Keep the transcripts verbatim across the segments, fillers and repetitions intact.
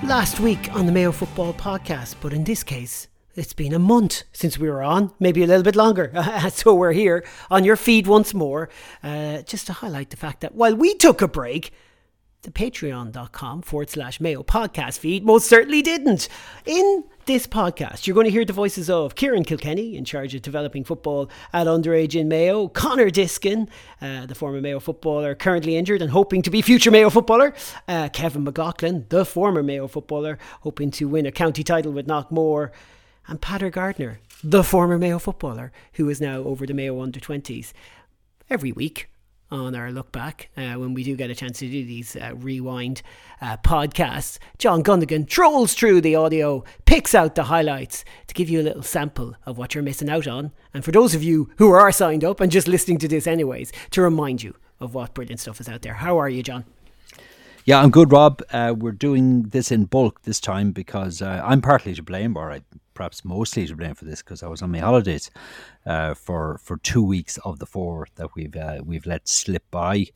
Last week on the Mayo Football Podcast, but in this case, it's been a month since we were on, maybe a little bit longer. So we're here on your feed once more, uh, just to highlight the fact that while we took a break, the patreon.com forward slash Mayo podcast feed most certainly didn't. In this podcast, you're going to hear the voices of Kieran Kilkenny, in charge of developing football at underage in Mayo, Conor Diskin, uh, the former Mayo footballer, currently injured and hoping to be future Mayo footballer, uh, Kevin McLaughlin, the former Mayo footballer, hoping to win a county title with Knockmore, and Peadar Gardner, the former Mayo footballer, who is now over the Mayo under twenties. Every week on our look back, uh, when we do get a chance to do these uh, rewind uh, podcasts, John Gunnigan trolls through the audio, picks out the highlights to give you a little sample of what you're missing out on, and for those of you who are signed up and just listening to this anyways, to remind you of what brilliant stuff is out there. How are you, John? Yeah, I'm good, Rob. Uh, we're doing this in bulk this time because uh, I'm partly to blame, or I perhaps mostly to blame for this, because I was on my holidays uh, for for two weeks of the four that we've uh, we've let slip by.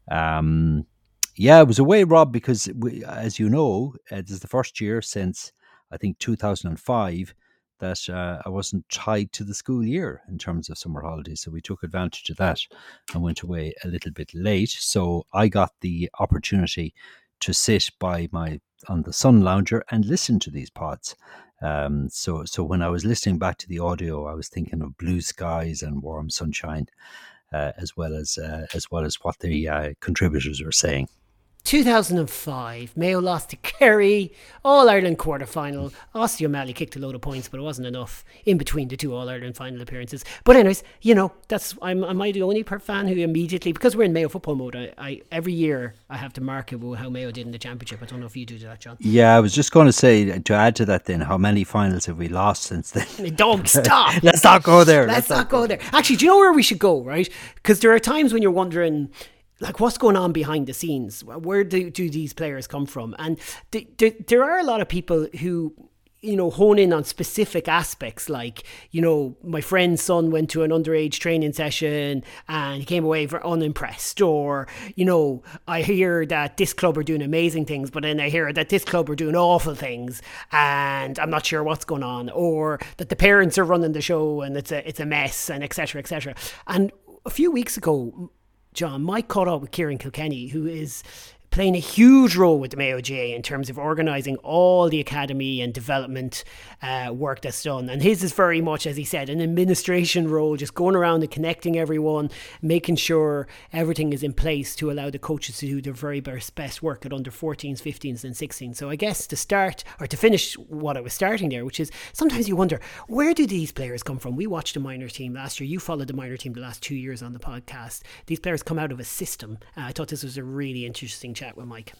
Um, yeah, it was away, Rob, because we, as you know, uh, this is the first year since I think two thousand five that uh, I wasn't tied to the school year in terms of summer holidays. So we took advantage of that and went away a little bit late. So I got the opportunity to sit by my on the sun lounger and listen to these pods. Um, so so when I was listening back to the audio, I was thinking of blue skies and warm sunshine, uh, as well as uh, as well as what the uh, contributors were saying. two thousand five, Mayo lost to Kerry, All-Ireland quarter-final. Ossie O'Malley kicked a load of points, but it wasn't enough in between the two All-Ireland final appearances. But anyways, you know, that's I'm am I the only per fan who immediately, because we're in Mayo football mode, I, I every year I have to mark it with how Mayo did in the championship. I don't know if you do that, John. Yeah, I was just going to say, to add to that then, how many finals have we lost since then? Don't stop. Let's not go there. Let's, Let's not, not go there. Actually, do you know where we should go, right? Because there are times when you're wondering, like, what's going on behind the scenes? Where do, do these players come from? And th- th- there are a lot of people who, you know, hone in on specific aspects. Like, you know, my friend's son went to an underage training session and he came away very unimpressed. Or, you know, I hear that this club are doing amazing things, but then I hear that this club are doing awful things and I'm not sure what's going on. Or that the parents are running the show and it's a, it's a mess, and et cetera, et cetera. And a few weeks ago, John, Mike caught up with Kieran Kilkenny, who is playing a huge role with the Mayo G A in terms of organising all the academy and development uh, work that's done. And his is very much, as he said, an administration role, just going around and connecting everyone, making sure everything is in place to allow the coaches to do their very best, best work at under fourteens, fifteens and sixteens. So I guess to start, or to finish what I was starting there, which is sometimes you wonder, where do these players come from? We watched the minor team last year. You followed the minor team the last two years on the podcast. These players come out of a system. Uh, I thought this was a really interesting chat with Mike.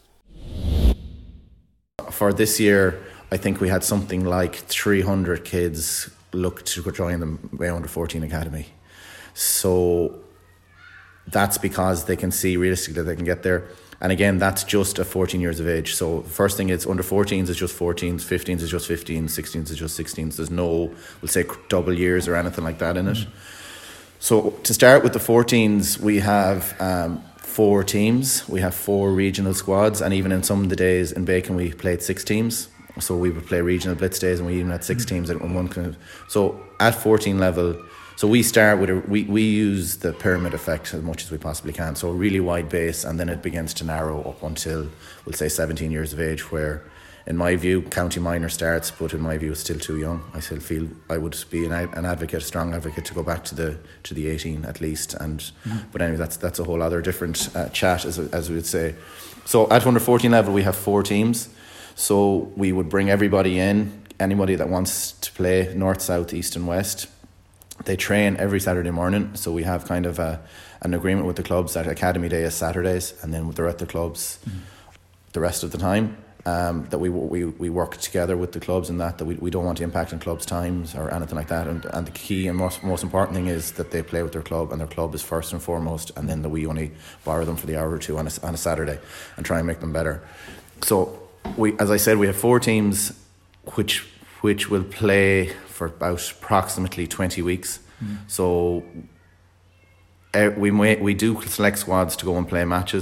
For this year, I think we had something like three hundred kids look to join the Mayo Under fourteen Academy. So that's because they can see realistically that they can get there. And again, that's just at fourteen years of age. So the first thing is under fourteens is just fourteens, fifteens is just fifteens, sixteens is just sixteens. There's no, we'll say, double years or anything like that in it. Mm-hmm. So to start with the fourteens, we have um, four teams. We have four regional squads, and even in some of the days in Bacon we played six teams. So we would play regional blitz days, and we even had six mm-hmm. teams in one kind of. So at fourteen level, so we start with a, we we use the pyramid effect as much as we possibly can. So a really wide base, and then it begins to narrow up until we'll say seventeen years of age, where, in my view, county minor starts, but in my view, it's still too young. I still feel I would be an, an advocate, a strong advocate, to go back to the to the eighteen at least. And mm-hmm. but anyway, that's that's a whole other different uh, chat, as as we would say. So at under fourteen level, we have four teams. So we would bring everybody in, anybody that wants to play north, south, east, and west. They train every Saturday morning. So we have kind of a, an agreement with the clubs that Academy Day is Saturdays, and then they're at the clubs mm-hmm. the rest of the time. Um, that we we we work together with the clubs, and that that we, we don't want to impact on clubs' times or anything like that. And and the key and most most important thing is that they play with their club, and their club is first and foremost, and then that we only borrow them for the hour or two on a, on a Saturday and try and make them better. So we, as I said, we have four teams which which will play for about approximately twenty weeks. Mm. So uh, we may, we do select squads to go and play matches.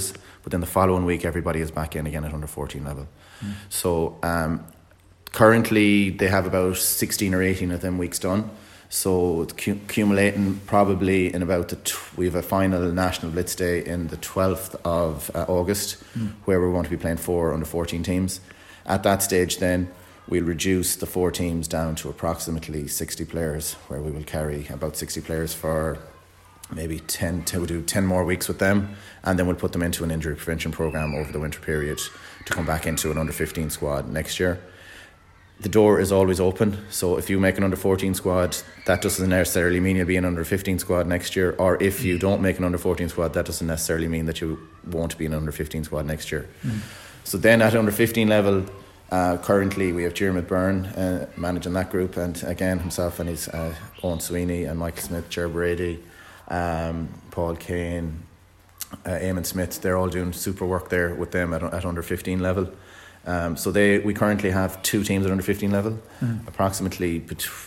but then the following week everybody is back in again at under fourteen level. Mm. So um, currently they have about sixteen or eighteen of them weeks done. So it's cu- accumulating probably in about the t- we have a final national blitz day in the twelfth of uh, August, mm. where we're going to be playing four under fourteen teams. At that stage then we'll reduce the four teams down to approximately sixty players, where we will carry about sixty players for maybe ten to do ten more weeks with them, and then we'll put them into an injury prevention program over the winter period to come back into an under fifteen squad next year. The door is always open, so if you make an under fourteen squad, that doesn't necessarily mean you'll be an under fifteen squad next year, or if you don't make an under fourteen squad, that doesn't necessarily mean that you won't be an under fifteen squad next year. Mm. So then at under fifteen level, uh, currently we have Jeremy Byrne uh, managing that group, and again himself and his uh, Owen Sweeney and Michael Smith, Ger Brady, um, Paul Kane, uh, Eamon Smith, they're all doing super work there with them at, at under fifteen level. Um, so they we currently have two teams at under fifteen level, mm. approximately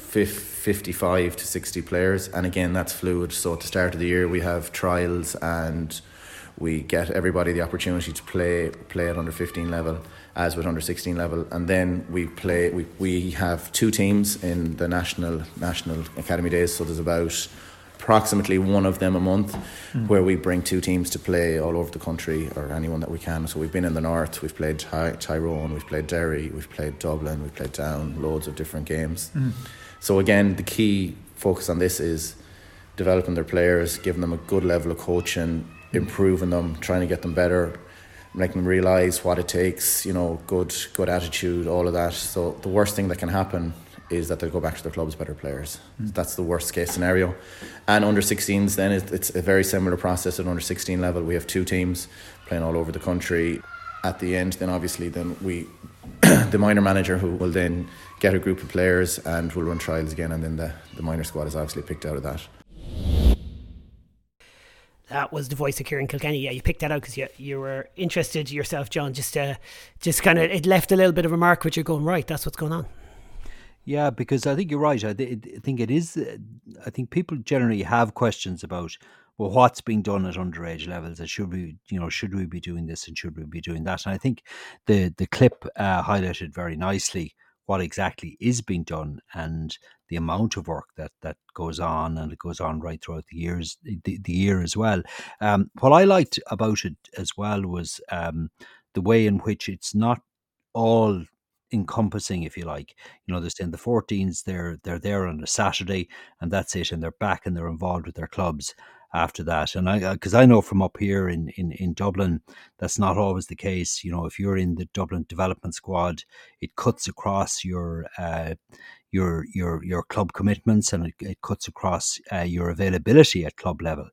fifty-five to sixty players, and again that's fluid. So at the start of the year we have trials and we get everybody the opportunity to play play at under fifteen level as with under sixteen level, and then we play we, we have two teams in the national national academy days. So there's about approximately one of them a month, mm. where we bring two teams to play all over the country, or anyone that we can. So we've been in the north, we've played Ty- Tyrone, we've played Derry, we've played Dublin, we've played Down, loads of different games. Mm. So again, the key focus on this is developing their players, giving them a good level of coaching, improving them, trying to get them better, making them realise what it takes, you know, good good attitude, all of that. So the worst thing that can happen is that they'll go back to their clubs better players. Mm. That's the worst case scenario. And under sixteens then, it's a very similar process at under sixteen level. We have two teams playing all over the country. At the end, then obviously then we the minor manager who will then get a group of players and will run trials again, and then the, the minor squad is obviously picked out of that. That was the voice of Kieran Kilkenny. Yeah, you picked that out because you you were interested yourself, John. Just uh, just kind of, it left a little bit of a mark which you're going, right, that's what's going on. Yeah, because I think you're right. I, th- I think it is. Uh, I think people generally have questions about, well, what's being done at underage levels, and should we, you know, should we be doing this and should we be doing that? And I think the the clip uh, highlighted very nicely what exactly is being done and the amount of work that, that goes on, and it goes on right throughout the years, the, the year as well. Um, what I liked about it as well was um, the way in which it's not all encompassing, if you like. You know, they're saying the fourteens, they're they're there on a Saturday and that's it, and they're back and they're involved with their clubs after that. And I, because I know from up here in, in, in Dublin, that's not always the case. You know, if you're in the Dublin development squad, it cuts across your uh, your your your club commitments, and it, it cuts across uh, your availability at club level.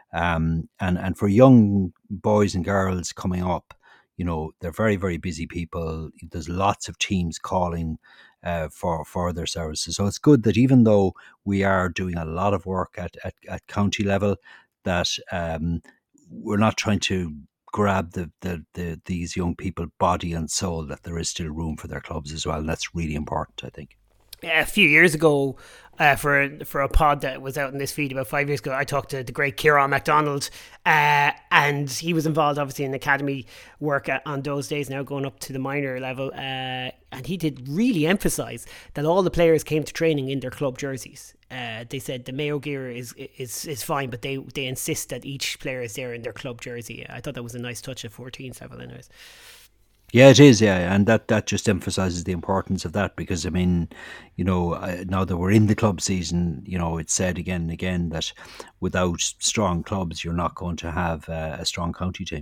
Um, and and for young boys and girls coming up, you know, they're very, very busy people. There's lots of teams calling uh, for for their services. So it's good that even though we are doing a lot of work at, at, at county level, that um, we're not trying to grab the, the, the these young people body and soul, that there is still room for their clubs as well. And that's really important, I think. A few years ago, uh, for for a pod that was out in this feed about five years ago, I talked to the great Kieran MacDonald, uh, and he was involved obviously in academy work on those days, now going up to the minor level, uh, and he did really emphasise that all the players came to training in their club jerseys. Uh, they said the Mayo gear is is is fine, but they, they insist that each player is there in their club jersey. I thought that was a nice touch at fourteens level anyways. Yeah, it is, yeah, and that, that just emphasises the importance of that, because, I mean, you know, uh, now that we're in the club season, you know, it's said again and again that without strong clubs, you're not going to have uh, a strong county team.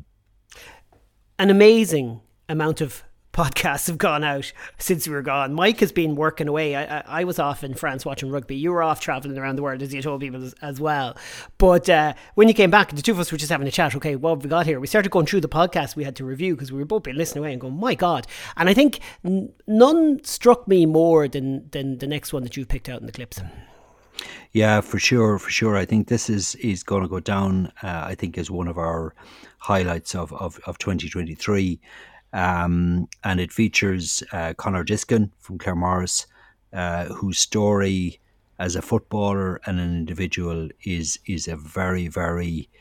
An amazing amount of podcasts have gone out since we were gone. Mike has been working away. I, I, I was off in France watching rugby. You were off travelling around the world, as you told people as, as well. But uh, when you came back, the two of us were just having a chat. Okay, what have we got here? We started going through the podcast we had to review, because we were both been listening away and going, my God. And I think n- none struck me more than, than the next one that you've picked out in the clips. Yeah, for sure, for sure. I think this is is going to go down, uh, I think, as one of our highlights of, of, of twenty twenty-three. Um, and it features uh, Conor Diskin from Claremorris, uh, whose story as a footballer and an individual is is a very, very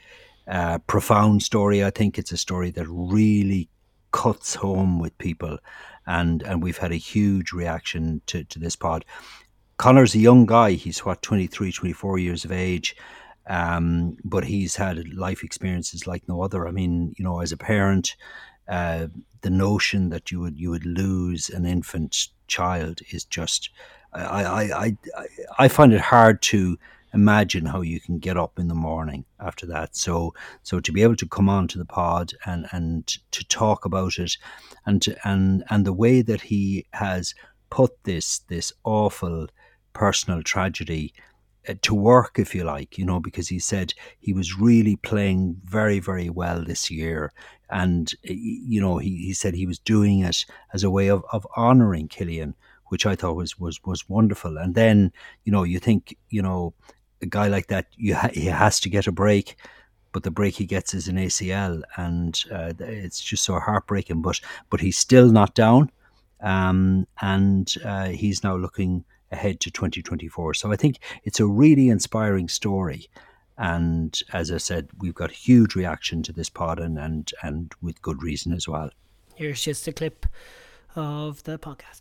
uh, profound story. I think it's a story that really cuts home with people, and and we've had a huge reaction to, to this pod. Conor's a young guy. He's what, twenty-three, twenty-four years of age. Um, but he's had life experiences like no other. I mean, you know, as a parent, uh, the notion that you would you would lose an infant child is just, I I, I, I find it hard to imagine how you can get up in the morning after that. So so to be able to come on to the pod and, and to talk about it, and to, and and the way that he has put this this awful personal tragedy to work, if you like, you know, because he said he was really playing very, very well this year. And, you know, he, he said he was doing it as a way of, of honouring Killian, which I thought was, was, was wonderful. And then, you know, you think, you know, a guy like that, you ha- he has to get a break, but the break he gets is an A C L. And uh, it's just so heartbreaking, but, but he's still not down. Um, and uh, he's now looking ahead to twenty twenty-four. So I think it's a really inspiring story. And as I said, we've got huge reaction to this pod, and, and, and with good reason as well. Here's just a clip of the podcast.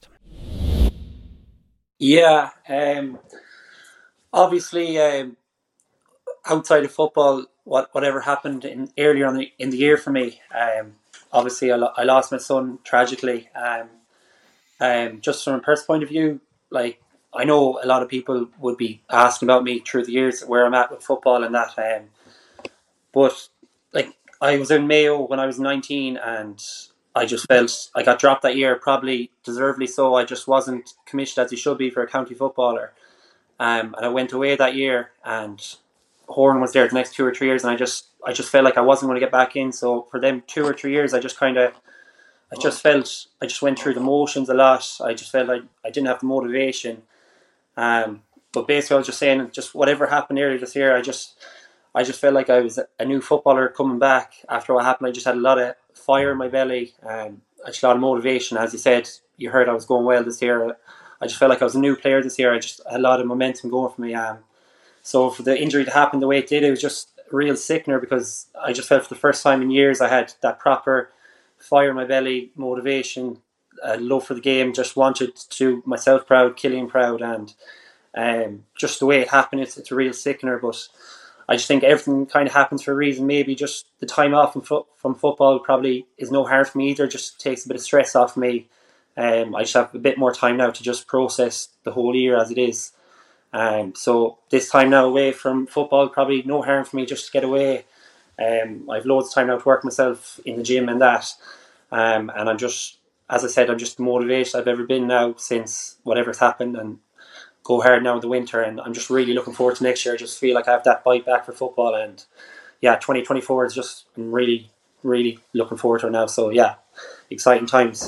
Yeah, um, obviously, um, outside of football, what whatever happened in earlier on the, in the year for me, um, obviously I, lo- I lost my son tragically. Um, um, just from a personal point of view, like, I know a lot of people would be asking about me through the years, where I'm at with football and that. Um, but like, I was in Mayo when I was nineteen, and I just felt I got dropped that year, probably deservedly so. I just wasn't commissioned as he should be for a county footballer. Um, and I went away that year, and Horan was there the next two or three years, and I just I just felt like I wasn't going to get back in. So for them two or three years, I just kind of I just felt I just went through the motions a lot. I just felt like I didn't have the motivation. Um, but basically, I was just saying, just whatever happened earlier this year, I just, I just felt like I was a new footballer coming back after what happened. I just had a lot of fire in my belly, um, just a lot of motivation. As you said, you heard I was going well this year. I just felt like I was a new player this year. I just had a lot of momentum going for me. Um, so for the injury to happen the way it did, it was just a real sickener, because I just felt for the first time in years I had that proper fire in my belly, motivation, uh, love for the game, just wanted to do myself proud, Killian proud, and um, just the way it happened, it's, it's a real sickener. But I just think everything kind of happens for a reason. Maybe just the time off from, fo- from football probably is no harm for me either, just takes a bit of stress off me. Um, I just have a bit more time now to just process the whole year as it is. Um, so this time now away from football, probably no harm for me just to get away. Um, I've loads of time now to work myself in the gym and that. Um, and I'm just, as I said, I'm just the motivated I've ever been now since whatever's happened, and go hard now in the winter. And I'm just really looking forward to next year. I just feel like I have that bite back for football. And yeah, twenty twenty-four is just, I'm really, really looking forward to it now. So yeah, exciting times.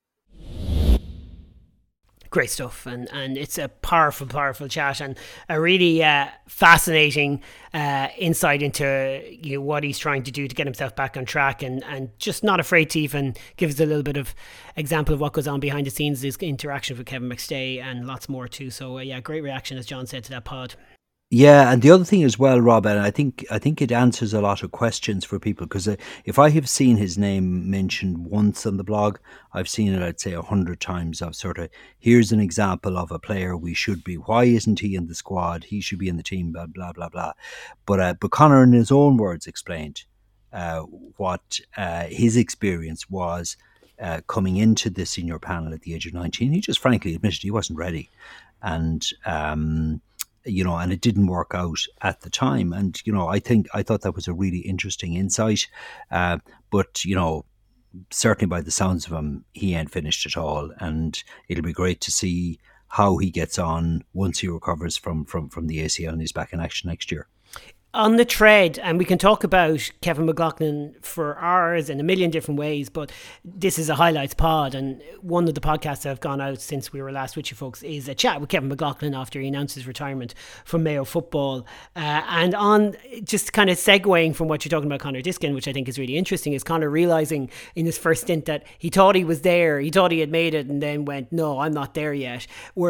Great stuff, and, and it's a powerful, powerful chat, and a really uh, fascinating uh, insight into, you know, what he's trying to do to get himself back on track, and, and just not afraid to even give us a little bit of example of what goes on behind the scenes, his interaction with Kevin McStay, and lots more too. So uh, yeah, great reaction, as John said, to that pod. Yeah, and the other thing as well, Rob, and I think I think it answers a lot of questions for people, because uh, if I have seen his name mentioned once on the blog, I've seen it, I'd say, a hundred times of sort of, here's an example of a player we should be. Why isn't he in the squad? He should be in the team, blah, blah, blah, blah. But, uh, but Conor, in his own words, explained uh, what uh, his experience was uh, coming into the senior panel at the age of nineteen. He just frankly admitted he wasn't ready. And... Um, you know, and it didn't work out at the time. And, you know, I think, I thought that was a really interesting insight. Uh, but, you know, certainly by the sounds of him, he ain't finished at all. And it'll be great to see how he gets on once he recovers from, from, from the A C L and he's back in action next year. On the tread, and we can talk about Kevin McLaughlin for hours in a million different ways, but this is a highlights pod, and one of the podcasts that have gone out since we were last with you folks is a chat with Kevin McLaughlin after he announced his retirement from Mayo football. Uh, and on just kind of segueing from what you're talking about, Conor Diskin, which I think is really interesting, is Conor realising in his first stint that he thought he was there, he thought he had made it, and then went, no, I'm not there yet. Whereas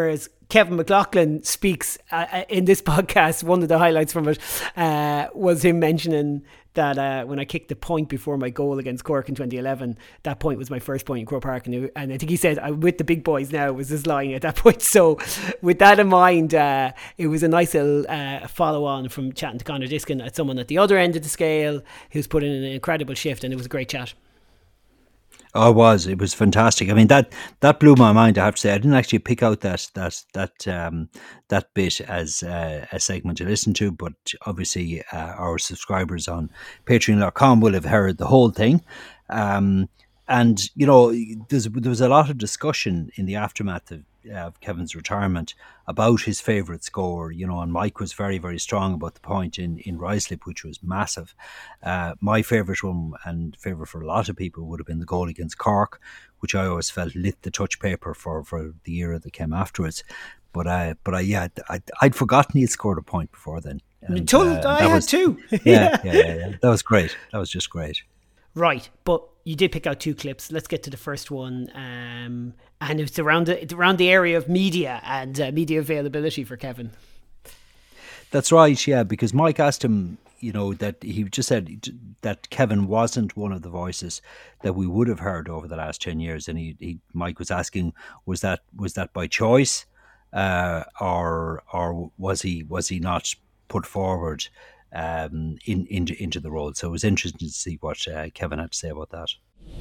Kevin McLaughlin speaks uh, in this podcast, one of the highlights from it uh, was him mentioning that uh, when I kicked the point before my goal against Cork in twenty eleven, that point was my first point in Croke Park, and, it, and I think he said, I'm with the big boys now, was his line at that point. So with that in mind, uh, it was a nice little uh, follow on from chatting to Conor Diskin at someone at the other end of the scale who's put in an incredible shift, and it was a great chat. Oh, it was. It was fantastic. I mean, that that blew my mind, I have to say. I didn't actually pick out that that that um, that bit as uh, a segment to listen to, but obviously uh, our subscribers on patreon dot com will have heard the whole thing. Um, and, you know, there's, there was a lot of discussion in the aftermath of, uh, of Kevin's retirement about his favourite score, you know, and Mike was very, very strong about the point in, in Ruislip, which was massive. Uh, my favourite one, and favourite for a lot of people, would have been the goal against Cork, which I always felt lit the touch paper for, for the era that came afterwards. But I, but I, yeah, I, I'd forgotten he'd scored a point before then. And, told, uh, I had was, too. yeah, yeah, yeah, yeah. That was great. That was just great. Right, but you did pick out two clips. Let's get to the first one, um, and it's around the it's around the area of media and uh, media availability for Kevin. That's right, yeah, because Mike asked him, you know, that he just said that Kevin wasn't one of the voices that we would have heard over the last ten years, and he, he Mike was asking, was that was that by choice, uh, or or was he was he not put forward um, in into into the role? So it was interesting to see what uh, Kevin had to say about that.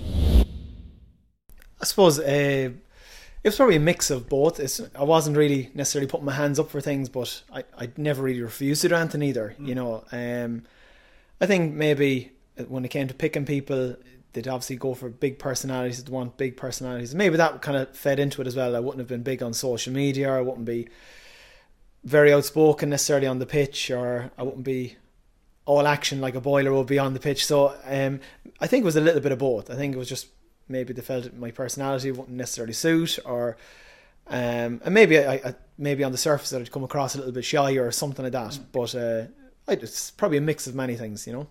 I suppose uh, it was probably a mix of both. It's, I wasn't really necessarily putting my hands up for things, but I I never really refused to do anything either. Mm. You know, um, I think maybe when it came to picking people, they'd obviously go for big personalities. They'd want big personalities. Maybe that kind of fed into it as well. I wouldn't have been big on social media. I wouldn't be very outspoken necessarily on the pitch, or I wouldn't be all action like a boiler would be on the pitch. So um, I think it was a little bit of both. I think it was just maybe they felt my personality wouldn't necessarily suit, or um, and maybe I, I maybe on the surface that I'd come across a little bit shy or something like that. But uh, it's probably a mix of many things, you know.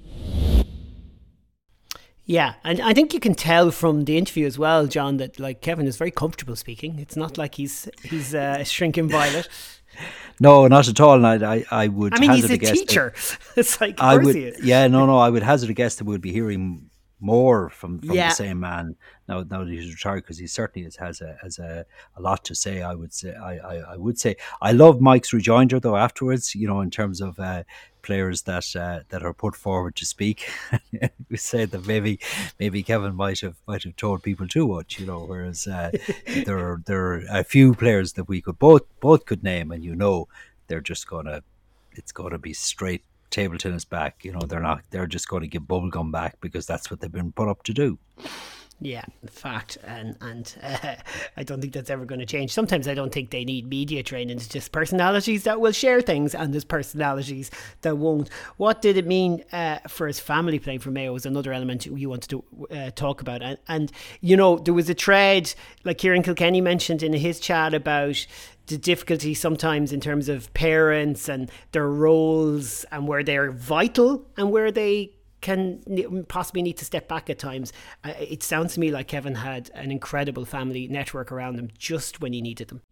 Yeah, and I think you can tell from the interview as well, John, that like Kevin is very comfortable speaking. It's not like he's he's uh, a shrinking violet. No, not at all. And I, I, I would. I mean, he's a, a teacher. It's like, of I course would, he is. Yeah, no, no. I would hazard a guess that we'll be hearing more from, from yeah. the same man now. Now that he's retired, because he certainly has, has a has a, a lot to say. I would say. I, I, I would say. I love Mike's rejoinder though. Afterwards, you know, in terms of uh, players that uh, that are put forward to speak, we said that maybe maybe Kevin might have might have told people too much, you know. Whereas uh, there are, there are a few players that we could both both could name, and you know, they're just gonna it's gonna be straight table tennis back. You know, they're not. They're just going to give bubblegum back because that's what they've been put up to do. Yeah, fact, and and uh, I don't think that's ever going to change. Sometimes I don't think they need media training. It's just personalities that will share things, and there's personalities that won't. What did it mean uh, for his family playing for Mayo was another element you wanted to uh, talk about. And, and, you know, there was a thread, like Kieran Kilkenny mentioned in his chat, about the difficulty sometimes in terms of parents and their roles and where they're vital and where they can possibly need to step back at times. Uh, it sounds to me like Kevin had an incredible family network around him just when he needed them.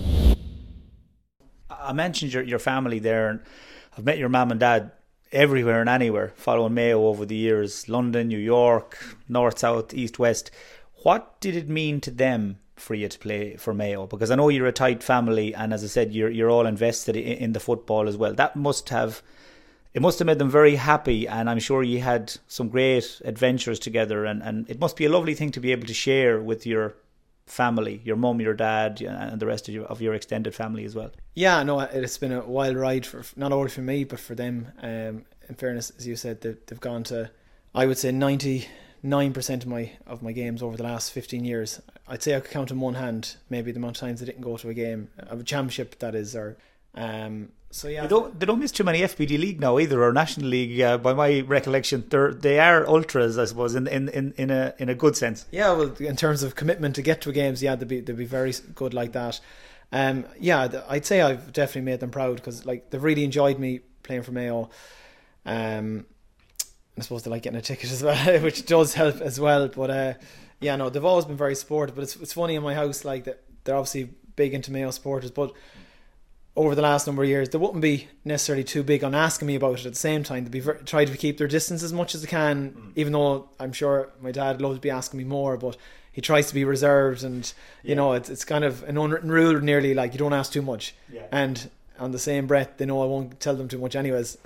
I mentioned your, your family there, and I've met your mum and dad everywhere and anywhere following Mayo over the years. London, New York, north, south, east, west. What did it mean to them for you to play for Mayo? Because I know you're a tight family, and as I said, you're you're all invested in, in the football as well. That must have It must have made them very happy, and I'm sure you had some great adventures together, and, and it must be a lovely thing to be able to share with your family, your mum, your dad, and the rest of your, of your extended family as well. Yeah, no, it's been a wild ride, for not only for me, but for them. Um, in fairness, as you said, they've, they've gone to, I would say, ninety-nine percent of my of my games over the last fifteen years. I'd say I could count on one hand, maybe the amount of times I didn't go to a game, of a championship, that is, or... Um, So yeah, they don't they don't miss too many F B D League now either, or National League. Uh, by my recollection, they they are ultras, I suppose, in in, in, in a in a good sense. Yeah, well, in terms of commitment to get to games, yeah, they'd be they'd be very good like that. Um, yeah, I'd say I've definitely made them proud, because like they've really enjoyed me playing for Mayo. Um, I suppose they like getting a ticket as well, which does help as well. But uh, yeah, no, they've always been very supportive. But it's it's funny in my house, like that they're obviously big into Mayo supporters, but over the last number of years, they wouldn't be necessarily too big on asking me about it. At the same time, they'd be ver- try to keep their distance as much as they can, mm. even though I'm sure my dad loves to be asking me more, but he tries to be reserved, and you yeah. know, it's it's kind of an unwritten rule, nearly, like you don't ask too much. Yeah. And on the same breath, they know I won't tell them too much anyways.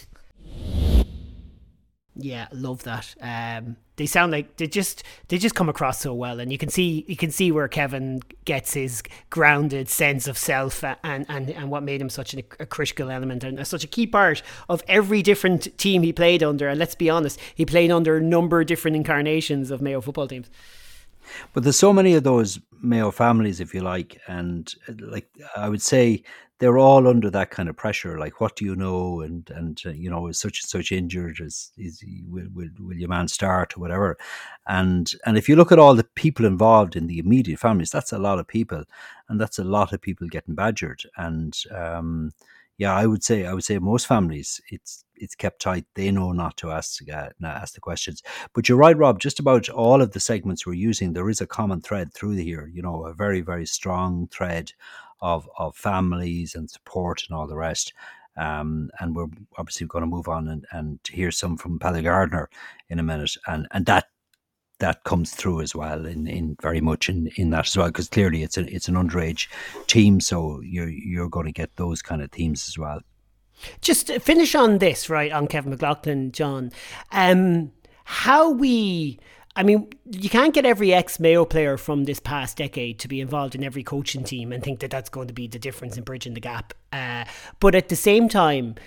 Yeah, love that. Um, they sound like they just they just come across so well, and you can see you can see where Kevin gets his grounded sense of self, and and, and what made him such a, a critical element and such a key part of every different team he played under. And let's be honest, he played under a number of different incarnations of Mayo football teams. But there's so many of those Mayo families, if you like, and like I would say they're all under that kind of pressure. Like, what do you know? And and uh, you know, is such and such injured? Is is will will, will your man start or whatever? And and if you look at all the people involved in the immediate families, that's a lot of people, and that's a lot of people getting badgered. And um, yeah, I would say I would say most families, it's it's kept tight. They know not to ask uh, not ask the questions. But you're right, Rob. Just about all of the segments we're using, there is a common thread through here. You know, a very very strong thread of of families and support and all the rest. Um, and we're obviously going to move on and, and hear some from Paddy Gardner in a minute, and and that that comes through as well in, in very much in, in that as well, because clearly it's a, it's an underage team, so you're you're going to get those kind of themes as well. Just to finish on this, right, on Kevin McLaughlin, John, um, how we, I mean, you can't get every ex-Mayo player from this past decade to be involved in every coaching team and think that that's going to be the difference in bridging the gap. Uh, but at the same time,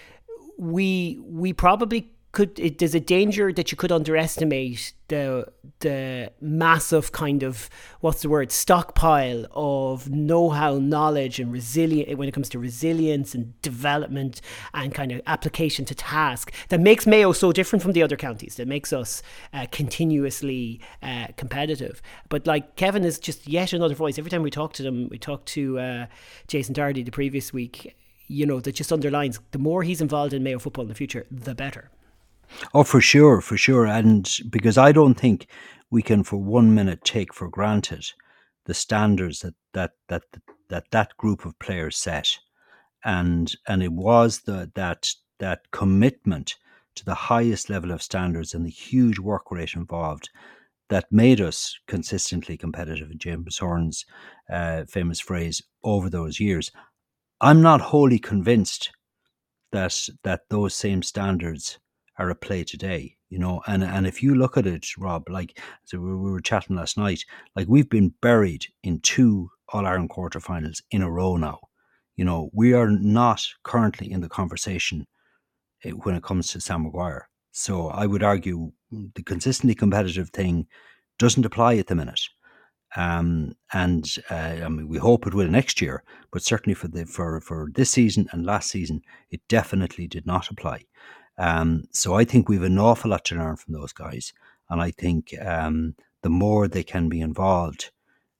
we we probably could, it, there's a danger that you could underestimate the the massive kind of, what's the word, stockpile of know-how, knowledge and resilience when it comes to resilience and development and kind of application to task that makes Mayo so different from the other counties, that makes us uh, continuously uh, competitive. But like, Kevin is just yet another voice. Every time we talk to them, we talked to uh, Jason Doherty the previous week, you know, that just underlines the more he's involved in Mayo football in the future, the better. Oh, for sure, for sure. And because I don't think we can for one minute take for granted the standards that that that that, that group of players set. And and it was the that that commitment to the highest level of standards and the huge work rate involved that made us consistently competitive, in James Horan's uh, famous phrase, over those years. I'm not wholly convinced that that those same standards are at play today, you know, and and if you look at it, Rob, like, so we were chatting last night, like, we've been buried in two All-Ireland quarterfinals in a row now. You know, we are not currently in the conversation when it comes to Sam Maguire. So I would argue the consistently competitive thing doesn't apply at the minute. Um, and uh, I mean, we hope it will next year, but certainly for the for, for this season and last season, it definitely did not apply. Um, so I think we've an awful lot to learn from those guys, and I think um, the more they can be involved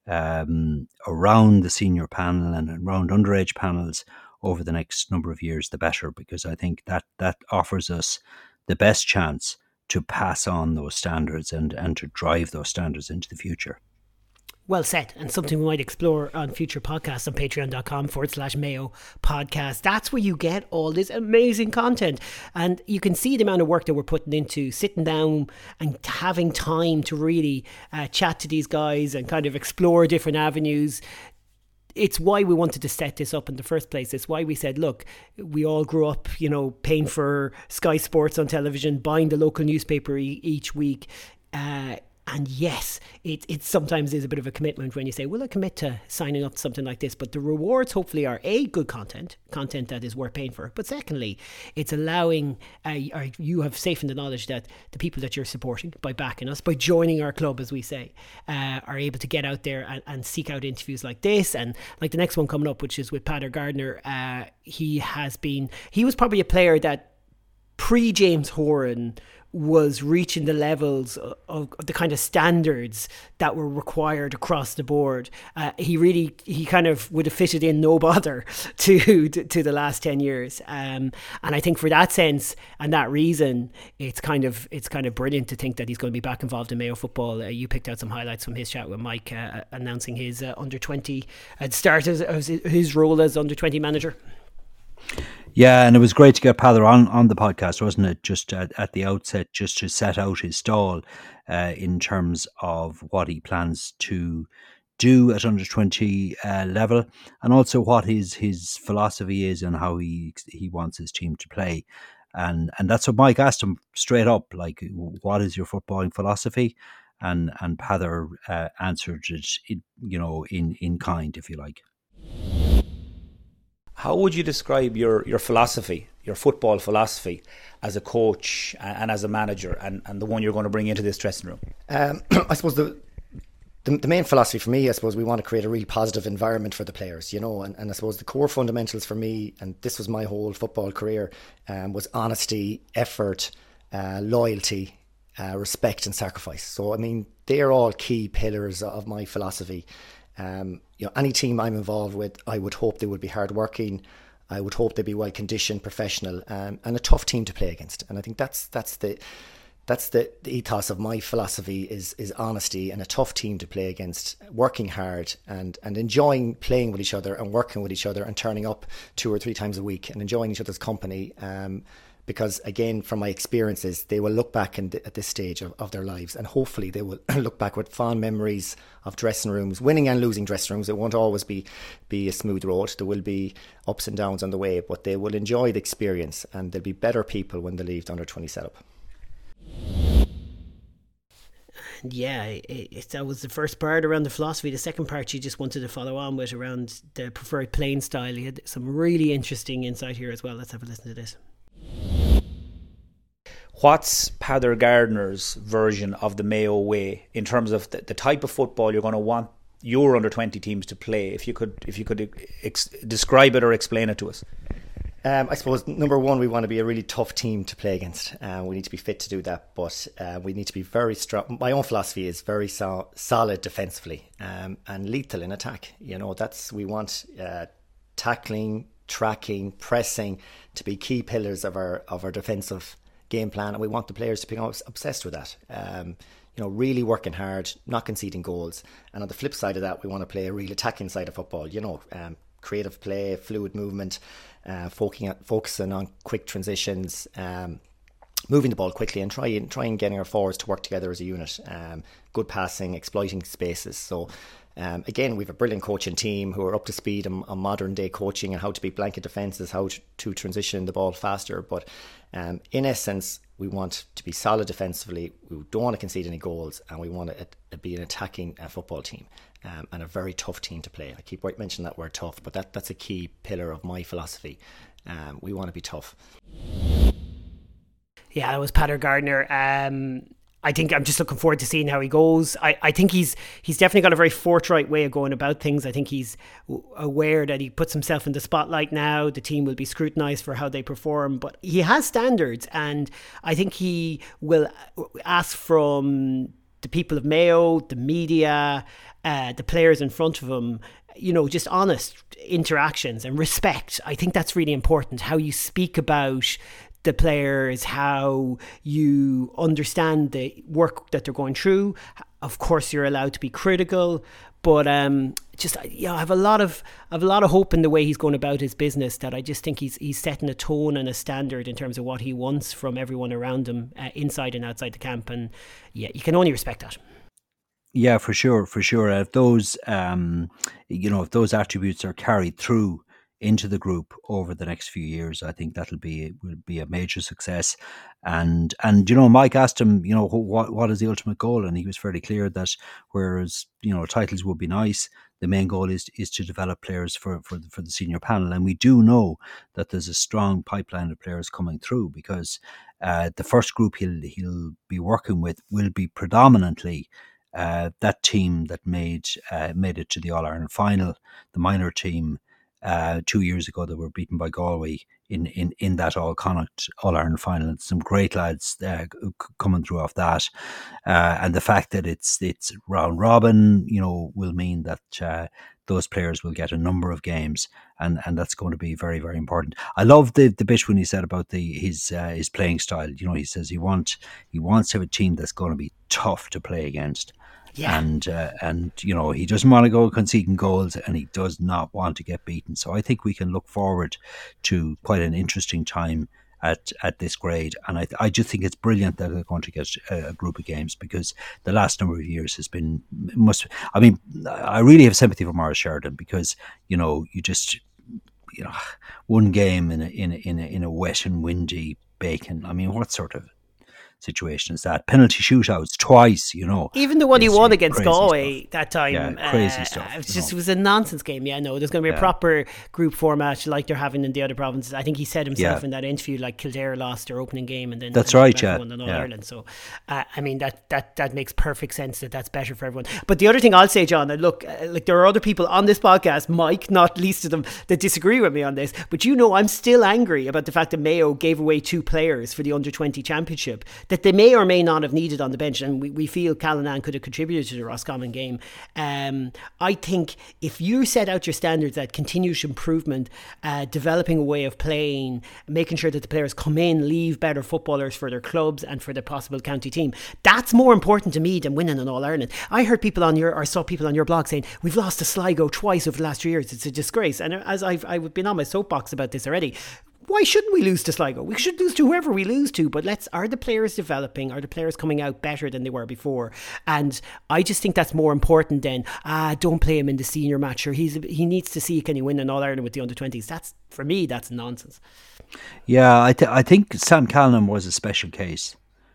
um, around the senior panel and around underage panels over the next number of years, the better, because I think that that offers us the best chance to pass on those standards and, and to drive those standards into the future. Well said, and something we might explore on future podcasts on patreon.com forward slash Mayo podcast. That's where you get all this amazing content. And you can see the amount of work that we're putting into sitting down and having time to really uh, chat to these guys and kind of explore different avenues. It's why we wanted to set this up in the first place. It's why we said, look, we all grew up, you know, paying for Sky Sports on television, buying the local newspaper e- each week. Uh, And yes, it, it sometimes is a bit of a commitment when you say, will I commit to signing up to something like this? But the rewards hopefully are A, good content, content that is worth paying for. But secondly, it's allowing, uh, or you have safe in the knowledge that the people that you're supporting by backing us, by joining our club, as we say, uh, are able to get out there and, and seek out interviews like this. And like the next one coming up, which is with Paddy Gardner, uh, he has been, he was probably a player that pre-James Horan was reaching the levels of, of the kind of standards that were required across the board. Uh, he really, he kind of would have fitted in no bother to to, to the last ten years. Um, and I think for that sense and that reason, it's kind of it's kind of brilliant to think that he's going to be back involved in Mayo football. Uh, you picked out some highlights from his chat with Mike, uh, announcing his uh, under twenty uh, start as, as his role as under twenty manager. Yeah, and it was great to get Peadar on, on the podcast, wasn't it? Just at, at the outset, just to set out his stall uh, in terms of what he plans to do at under twenty uh, level, and also what his his philosophy is and how he he wants his team to play. And and that's what Mike asked him straight up, like, what is your footballing philosophy? And and Peadar uh, answered it, in, you know, in, in kind, if you like. How would you describe your, your philosophy, your football philosophy, as a coach and as a manager, and, and the one you're going to bring into this dressing room? Um, I suppose the, the the main philosophy for me, I suppose we want to create a really positive environment for the players, you know, and, and I suppose the core fundamentals for me, and this was my whole football career, um, was honesty, effort, uh, loyalty, uh, respect and sacrifice. So, I mean, they're all key pillars of my philosophy. Um, you know, any team I'm involved with, I would hope they would be hardworking. I would hope they'd be well conditioned, professional, um, and a tough team to play against. And I think that's that's the that's the, the ethos of my philosophy is is honesty and a tough team to play against, working hard and and enjoying playing with each other and working with each other and turning up two or three times a week and enjoying each other's company. Um, Because, again, from my experiences, they will look back in the, at this stage of, of their lives, and hopefully they will look back with fond memories of dressing rooms, winning and losing dressing rooms. It won't always be, be a smooth road. There will be ups and downs on the way, but they will enjoy the experience, and they'll be better people when they leave the under twenty setup. Yeah, it, it, that was the first part around the philosophy. The second part you just wanted to follow on with around the preferred playing style. You had some really interesting insight here as well. Let's have a listen to this. What's Peadar Gardner's version of the Mayo way in terms of the, the type of football you're going to want your under twenty teams to play? If you could, if you could ex- describe it or explain it to us. Um, I suppose number one, we want to be a really tough team to play against. Uh, we need to be fit to do that, but uh, we need to be very strong. My own philosophy is very so- solid defensively um, and lethal in attack. You know, that's we want uh, tackling, tracking, pressing to be key pillars of our of our defensive game plan, and we want the players to be obsessed with that. Um, you know, really working hard, not conceding goals. And on the flip side of that, we want to play a real attacking side of football. You know, um, creative play, fluid movement, uh, focusing focusing on quick transitions, um, moving the ball quickly, and try and try and getting our forwards to work together as a unit. Um, good passing, exploiting spaces. So. Um, again, we have a brilliant coaching team who are up to speed on, on modern day coaching and how to beat blanket defences, how to, to transition the ball faster. But um, in essence, we want to be solid defensively. We don't want to concede any goals, and we want to uh, be an attacking uh, football team um, and a very tough team to play. I keep mentioning that word tough, but that, that's a key pillar of my philosophy. Um, we want to be tough. Yeah, that was Peadar Gardner. Um, I think I'm just looking forward to seeing how he goes. I, I think he's he's definitely got a very forthright way of going about things. I think he's aware that he puts himself in the spotlight now. The team will be scrutinised for how they perform, but he has standards, and I think he will ask from the people of Mayo, the media, uh, the players in front of him, you know, just honest interactions and respect. I think that's really important. How you speak about the players, how you understand the work that they're going through. Of course, you're allowed to be critical, but um, just yeah, I have a lot of I have a lot of hope in the way he's going about his business. That I just think he's he's setting a tone and a standard in terms of what he wants from everyone around him, uh, inside and outside the camp. And yeah, you can only respect that. Yeah, for sure, for sure. If those, um, you know, if those attributes are carried through into the group over the next few years, I think that'll be will be a major success. And and you know, Mike asked him, you know, what what is the ultimate goal, and he was fairly clear that whereas you know titles would be nice, the main goal is is to develop players for for the, for the senior panel. And we do know that there's a strong pipeline of players coming through, because uh, the first group he'll he'll be working with will be predominantly uh, that team that made uh, made it to the All Ireland final, the minor team. Uh, two years ago, they were beaten by Galway in, in, in that All Connacht All Ireland final. And some great lads uh, coming through off that, uh, and the fact that it's it's round robin, you know, will mean that uh, those players will get a number of games, and, and that's going to be very, very important. I love the, the bit when he said about the his uh, his playing style. You know, he says he want he wants to have a team that's going to be tough to play against. Yeah. And, uh, and you know, he doesn't want to go conceding goals, and he does not want to get beaten. So I think we can look forward to quite an interesting time at, at this grade. And I, I just think it's brilliant that they're going to get a, a group of games, because the last number of years has been, must, I mean, I really have sympathy for Maurice Sheridan, because, you know, you just, you know, one game in a, in a, in a, in a wet and windy bacon. I mean, what sort of situation is that? Penalty shootouts twice, you know. Even the one he won against Galway stuff. that time, yeah, crazy uh, stuff. It was just, it was a nonsense game. Yeah, no, there's going to be a yeah. proper group format like they're having in the other provinces. I think he said himself yeah. in that interview, like Kildare lost their opening game, and then that's and right, yeah, won in All yeah. Ireland. So, uh, I mean, that that that makes perfect sense. That that's better for everyone. But the other thing I'll say, John, that look, uh, like there are other people on this podcast, Mike, not least of them, that disagree with me on this. But you know, I'm still angry about the fact that Mayo gave away two players for the under twenty championship that they may or may not have needed on the bench, and we, we feel Callanan could have contributed to the Roscommon game. Um, I think if you set out your standards at continuous improvement, uh, developing a way of playing, making sure that the players come in, leave better footballers for their clubs and for the possible county team, that's more important to me than winning an All-Ireland. I heard people on your, or saw people on your blog saying, we've lost to Sligo twice over the last three years. It's a disgrace. And as I've, I've been on my soapbox about this already, why shouldn't we lose to Sligo? We should lose to whoever we lose to, but let's, are the players developing? Are the players coming out better than they were before? And I just think that's more important than, ah, don't play him in the senior match, or he's, he needs to see, can he win an All-Ireland with the under twenties? That's, for me, that's nonsense. Yeah, I, th- I think Sam Callanan was a special case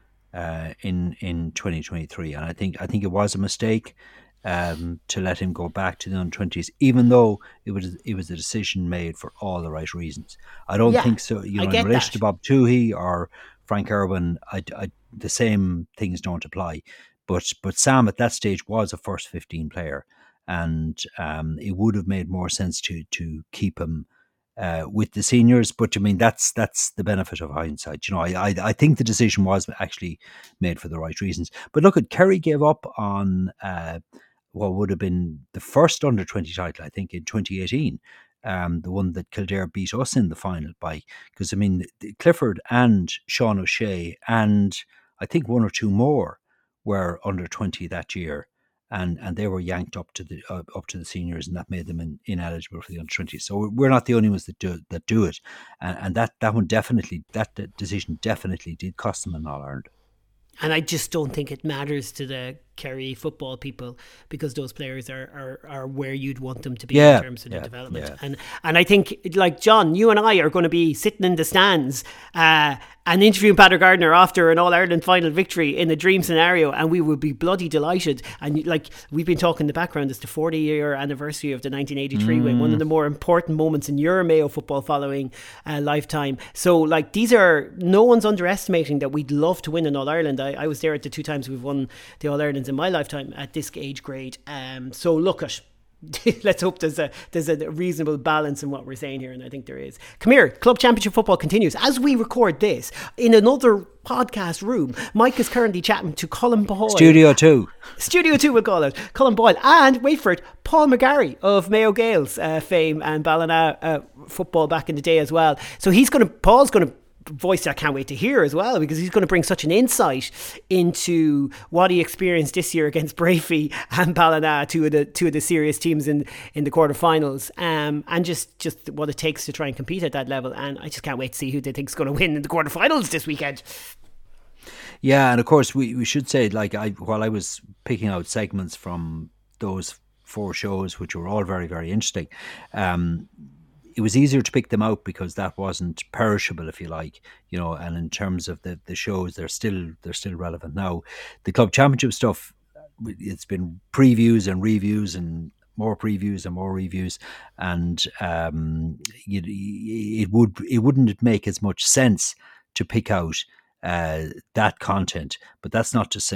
uh, in in twenty twenty-three, and I think I think it was a mistake Um, to let him go back to the under twenties, even though it was it was a decision made for all the right reasons. I don't yeah, think so. You know, in relation that. to Bob Toohey or Frank Irwin, I, I, the same things don't apply. But but Sam at that stage was a first fifteen player, and um, it would have made more sense to to keep him uh, with the seniors. But I mean, that's that's the benefit of hindsight. You know, I, I I think the decision was actually made for the right reasons. But look, at Kerry gave up on Uh, what would have been the first under twenty title, I think, in twenty eighteen, um, the one that Kildare beat us in the final by. Because, I mean, Clifford and Sean O'Shea and I think one or two more were under twenty that year, and, and they were yanked up to the uh, up to the seniors, and that made them in, ineligible for the under twenty. So we're not the only ones that do that do it, and, and that that one definitely, that decision definitely did cost them an All-Ireland. And I just don't think it matters to the Kerry football people, because those players are, are, are where you'd want them to be yeah, in terms of yeah, their development. Yeah. And and I think, like John, you and I are going to be sitting in the stands uh, and interviewing Patrick Gardner after an All-Ireland final victory in a dream scenario, and we would be bloody delighted. And like we've been talking in the background, it's the forty year anniversary of the nineteen eighty-three mm. win, one of the more important moments in your Mayo football following uh, lifetime. So like these are, no one's underestimating that we'd love to win an All-Ireland. I, I was there at the two times we've won the All-Irelands in my lifetime at this age grade. Um, so look at, let's hope there's a there's a reasonable balance in what we're saying here, and I think there is. Come here, Club Championship football continues as we record this in another podcast room. Mike is currently chatting to Colin Boyle. Studio two. Studio two, we'll call it. Colin Boyle, and wait for it, Paul McGarry of Mayo Gales uh, fame and Ballina uh, football back in the day as well. So he's going to, Paul's going to voice I can't wait to hear as well, because he's going to bring such an insight into what he experienced this year against Brafey and Ballina, two of the two of the serious teams in in the quarterfinals, um, and just just what it takes to try and compete at that level. And I just can't wait to see who they think is going to win in the quarterfinals this weekend. Yeah, and of course we, we should say, like, I while I was picking out segments from those four shows, which were all very, very interesting, um it was easier to pick them out because that wasn't perishable, if you like, you know. And in terms of the, the shows, they're still they're still relevant now. The Club Championship stuff, it's been previews and reviews and more previews and more reviews, and um, it, it would it wouldn't make as much sense to pick out uh, that content. But that's not to say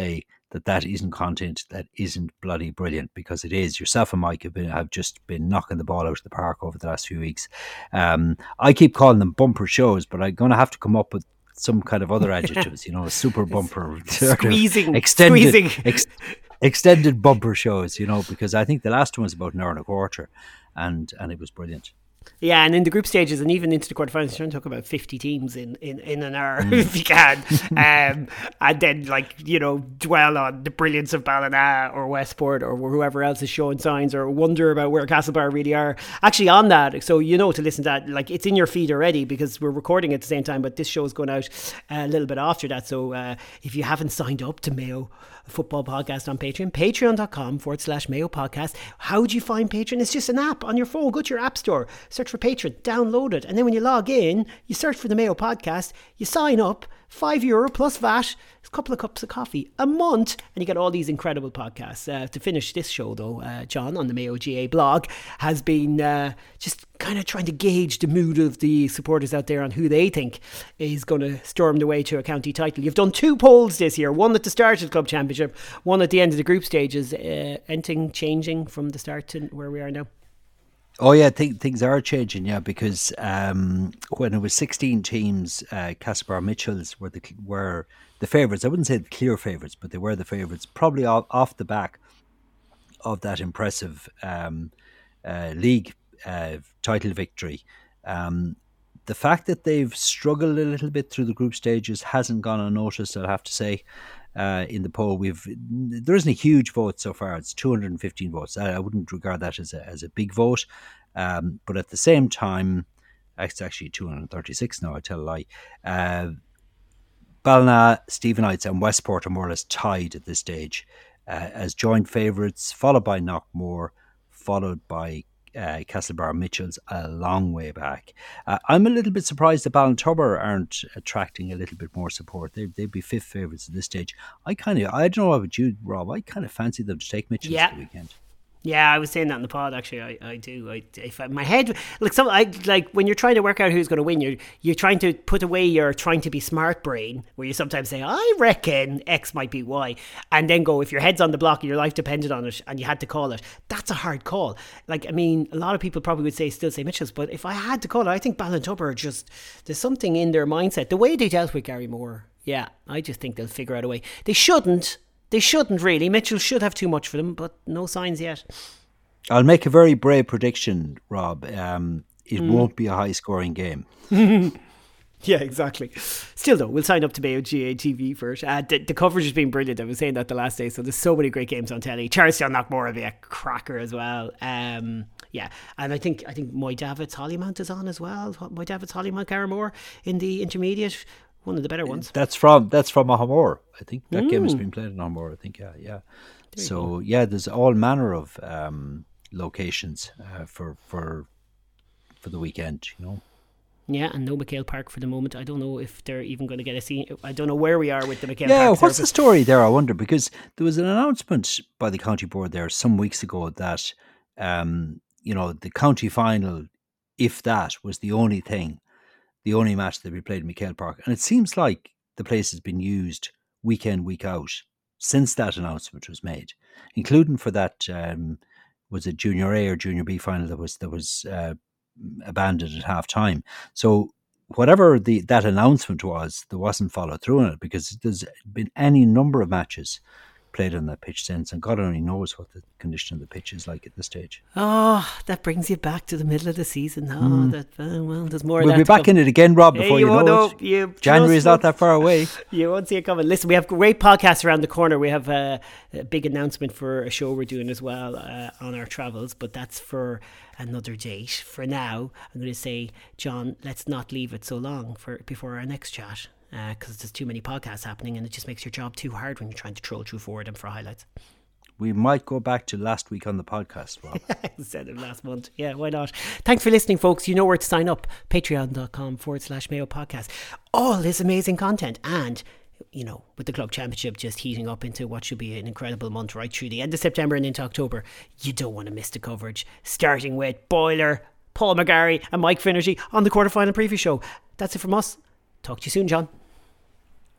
that that isn't content that isn't bloody brilliant, because it is. Yourself and Mike have been have just been knocking the ball out of the park over the last few weeks. Um, I keep calling them bumper shows, but I'm going to have to come up with some kind of other adjectives, you know, a super bumper, squeezing, extended, squeezing. Ex, extended bumper shows, you know, because I think the last one was about an hour and a quarter, and and it was brilliant. Yeah, and in the group stages and even into the quarterfinals, you're trying to talk about fifty teams in, in, in an hour mm. if you can. Um, and then, like, you know, dwell on the brilliance of Ballina or Westport or whoever else is showing signs, or wonder about where Castlebar really are. Actually, on that, so you know to listen to that, like, it's in your feed already because we're recording at the same time, but this show is going out a little bit after that. So uh, if you haven't signed up to Mayo Football Podcast on Patreon, patreon.com forward slash Mayo Podcast. How would you find Patreon? It's just an app on your phone. Go to your app store, search for Patreon, download it, and then when you log in, you search for the Mayo Podcast, you sign up, five euro plus V A T, a couple of cups of coffee a month, and you get all these incredible podcasts. Uh, to finish this show, though, uh, John on the Mayo G A blog has been uh, just kind of trying to gauge the mood of the supporters out there on who they think is going to storm the way to a county title. You've done two polls this year, one at the start of the club championship, one at the end of the group stages. Uh, anything changing from the start to where we are now? Oh yeah, th- things are changing, yeah, because um, when it was sixteen teams, uh, Castlebar Mitchells were the were the favourites. I wouldn't say the clear favourites, but they were the favourites, probably off, off the back of that impressive um, uh, league uh, title victory. Um, the fact that they've struggled a little bit through the group stages hasn't gone unnoticed, I'll have to say. Uh, in the poll, we've there isn't a huge vote so far. It's two hundred fifteen votes. I, I wouldn't regard that as a as a big vote, um, but at the same time, it's actually two hundred thirty-six now. I tell a lie. Uh, Ballina, Stephenites, and Westport are more or less tied at this stage uh, as joint favourites, followed by Knockmore, followed by Uh, Castlebar Mitchells a long way back. Uh, I'm a little bit surprised that Ballintubber aren't attracting a little bit more support. They, they'd be fifth favourites at this stage. I kind of, I don't know about you, Rob, I kind of fancy them to take Mitchells yeah. for the weekend. Yeah, I was saying that in the pod. Actually, I, I do. I, if I, my head, like some, I like when you're trying to work out who's going to win. You're you're trying to put away your trying to be smart brain, where you sometimes say, "I reckon X might be Y," and then go, if your head's on the block and your life depended on it, and you had to call it, that's a hard call. Like, I mean, a lot of people probably would say still say Mitchells, but if I had to call it, I think Ballintubber are just there's something in their mindset, the way they dealt with Gary Moore. Yeah, I just think they'll figure out a way. They shouldn't. They shouldn't really. Mitchell should have too much for them, but no signs yet. I'll make a very brave prediction, Rob. Um, it mm. won't be a high-scoring game. Yeah, exactly. Still, though, we'll sign up to Mayo G A T V for it. Uh, the, the coverage has been brilliant. I was saying that the last day, so there's so many great games on telly. Charlestown Knockmore will be a cracker as well. Um, yeah, and I think I think Moy Davids Hollymount is on as well. Moy Davids Hollymount Carramore in the intermediate. One of the better ones. That's from that's from Ahamore. I think that mm. game has been played in Ahamore. I think, yeah, yeah. There so yeah, there's all manner of um, locations uh, for for for the weekend, you know. Yeah, and no McHale Park for the moment. I don't know if they're even going to get a scene. I don't know where we are with the McHale yeah, Park. Yeah, what's service. the story there, I wonder? Because there was an announcement by the county board there some weeks ago that, um, you know, the county final, if that, was the only thing, the only match that we played in McHale Park. And it seems like the place has been used week in, week out since that announcement was made, including for that, um, was it Junior A or Junior B final that was, that was, uh, abandoned at half time. So whatever the that announcement was, there wasn't followed through on it, because there's been any number of matches played on that pitch since, and God only knows what the condition of the pitch is like at this stage. Oh, that brings you back to the middle of the season. Oh, mm. that uh, well, there's more. We'll of be that back in it again, Rob. Before hey, you, you know, know it, you January is not that far away. You won't see it coming. Listen, we have great podcasts around the corner. We have a, a big announcement for a show we're doing as well uh, on our travels, but that's for another date. For now, I'm going to say, John, let's not leave it so long for before our next chat, because uh, there's too many podcasts happening and it just makes your job too hard when you're trying to troll through four of them for highlights. We might go back to last week on the podcast, Rob. Instead of last month. Yeah, why not? Thanks for listening, folks. You know where to sign up. Patreon.com forward slash Mayo Podcast. All this amazing content. And, you know, with the club championship just heating up into what should be an incredible month right through the end of September and into October, you don't want to miss the coverage. Starting with Boiler, Paul McGarry and Mike Finnerty on the quarterfinal preview show. That's it from us. Talk to you soon, John.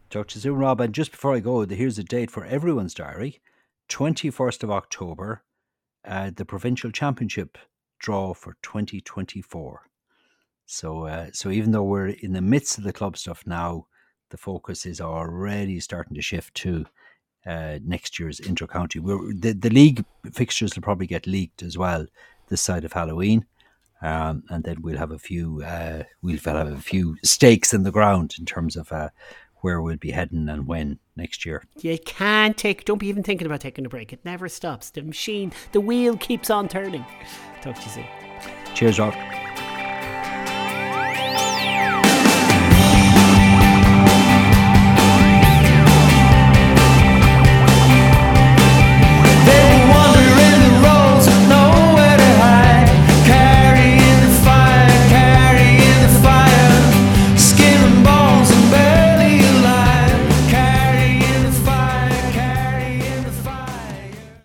Talk to you soon, Rob. And just before I go, here's a date for everyone's diary. twenty-first of October, uh, the Provincial Championship draw for twenty twenty-four. So, uh, so even though we're in the midst of the club stuff now, the focus is already starting to shift to uh, next year's inter-county. We're, the, the league fixtures will probably get leaked as well this side of Halloween. Um, and then we'll have a few uh, we'll have a few stakes in the ground in terms of uh, where we'll be heading and when next year. You can't take, don't be even thinking about taking a break. It never stops. The machine, the wheel keeps on turning. Talk to you soon. Cheers, Rob.